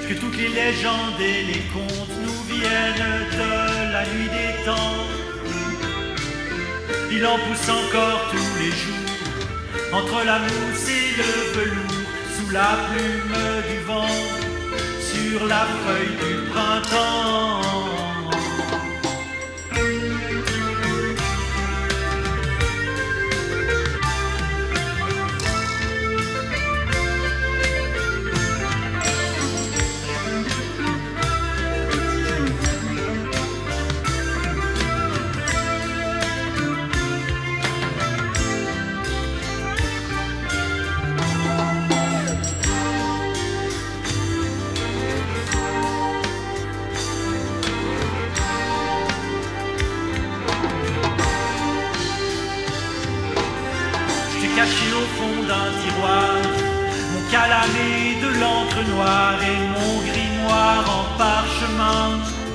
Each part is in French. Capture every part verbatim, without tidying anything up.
que toutes les légendes et les contes nous viennent de la nuit des temps. Il en pousse encore tous les jours, entre la mousse et le velours, sous la plume du vent, sur la feuille du printemps. Caché au fond d'un tiroir, mon calamé de l'encre noire et mon grimoire en parchemin.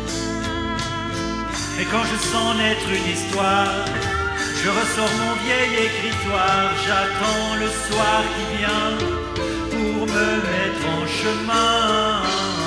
Et quand je sens naître une histoire, je ressors mon vieil écritoire. J'attends le soir qui vient pour me mettre en chemin.